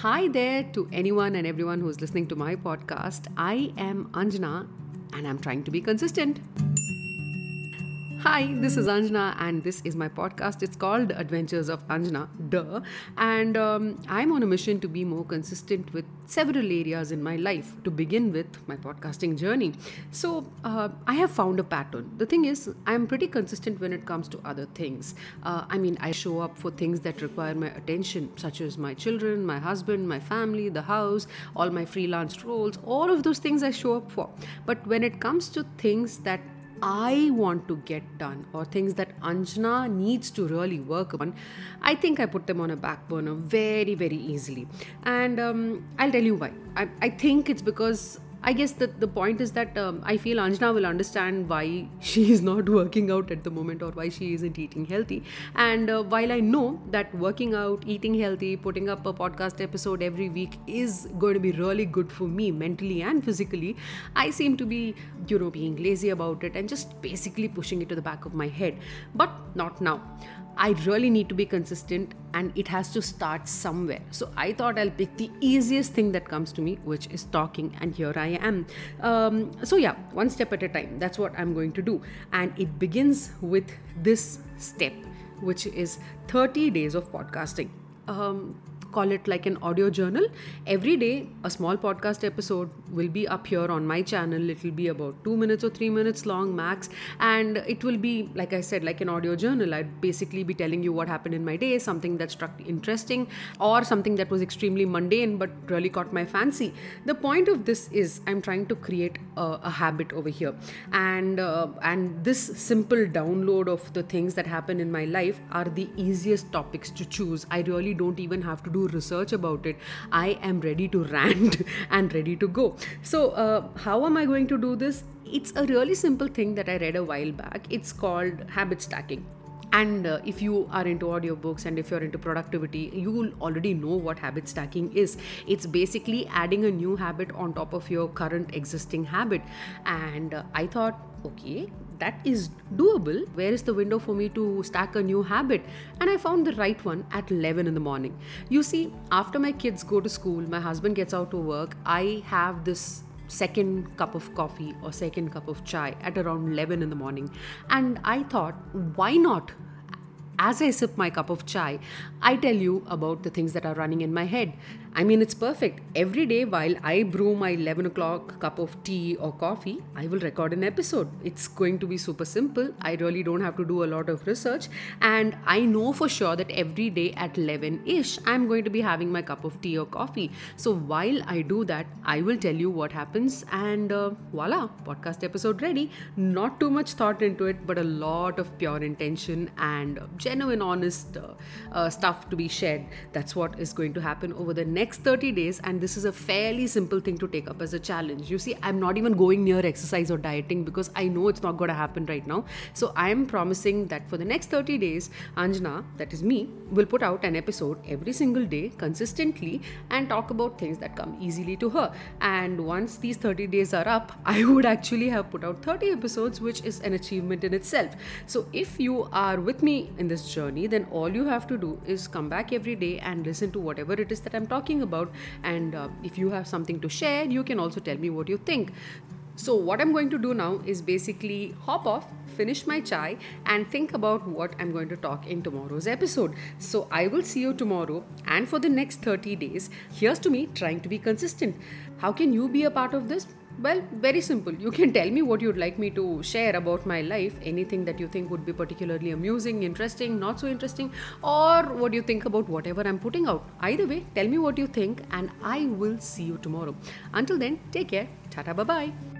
Hi there to anyone and everyone who's listening to my podcast. I am Anjana and I'm trying to be consistent. Hi, this is Anjana and this is my podcast. It's called Adventures of Anjana, duh. And I'm on a mission to be more consistent with several areas in my life, to begin with my podcasting journey. So I have found a pattern. The thing is, I'm pretty consistent when it comes to other things. I show up for things that require my attention, such as my children, my husband, my family, the house, all my freelance roles, all of those things I show up for. But when it comes to things that I want to get done or things that Anjana needs to really work on, I think I put them on a back burner very, very easily. And I'll tell you why. I think it's because I guess that the point is that I feel Anjana will understand why she is not working out at the moment or why she isn't eating healthy. And while I know that working out, eating healthy, putting up a podcast episode every week is going to be really good for me mentally and physically, I seem to be, being lazy about it and just basically pushing it to the back of my head. But not now. I really need to be consistent and it has to start somewhere. So I thought I'll pick the easiest thing that comes to me, which is talking, and here I am. One step at a time. That's what I'm going to do. And it begins with this step, which is 30 days of podcasting. Call it like an audio journal. Every day, a small podcast episode will be up here on my channel. It will be about 2 minutes or 3 minutes long max. And it will be, like I said, like an audio journal. I'd basically be telling you what happened in my day, something that struck interesting or something that was extremely mundane but really caught my fancy. The point of this is I'm trying to create a habit over here. And this simple download of the things that happen in my life are the easiest topics to choose. I really don't even have to do research about it. I am ready to rant and ready to go. So how am I going to do this? It's a really simple thing that I read a while back. It's called habit stacking. And if you are into audiobooks and if you're into productivity, you will already know what habit stacking is. It's basically adding a new habit on top of your current existing habit. And I thought, okay, that is doable. Where is the window for me to stack a new habit? And I found the right one at 11 in the morning. You see, after my kids go to school, my husband gets out to work, I have this second cup of coffee or second cup of chai at around 11 in the morning. And I thought, why not? As I sip my cup of chai, I tell you about the things that are running in my head. It's perfect. Every day while I brew my 11 o'clock cup of tea or coffee, I will record an episode. It's going to be super simple. I really don't have to do a lot of research. And I know for sure that every day at 11-ish, I'm going to be having my cup of tea or coffee. So while I do that, I will tell you what happens and voila, podcast episode ready. Not too much thought into it, but a lot of pure intention and genuine, honest stuff to be shared. That's what is going to happen over the next 30 days. And this is a fairly simple thing to take up as a challenge. You see, I'm not even going near exercise or dieting because I know it's not going to happen right now. So I'm promising that for the next 30 days, Anjana, that is me, will put out an episode every single day consistently and talk about things that come easily to her. And once these 30 days are up, I would actually have put out 30 episodes, which is an achievement in itself. So if you are with me in this journey, then all you have to do is come back every day and listen to whatever it is that I'm talking about. And if you have something to share, you can also tell me what you think. So what I'm going to do now is basically hop off, finish my chai and think about what I'm going to talk in tomorrow's episode. So I will see you tomorrow and for the next 30 days. Here's to me trying to be consistent. How can you be a part of this? Well, very simple. You can tell me what you'd like me to share about my life, anything that you think would be particularly amusing, interesting, not so interesting, or what you think about whatever I'm putting out. Either way, tell me what you think and I will see you tomorrow. Until then, take care. Tata, bye-bye.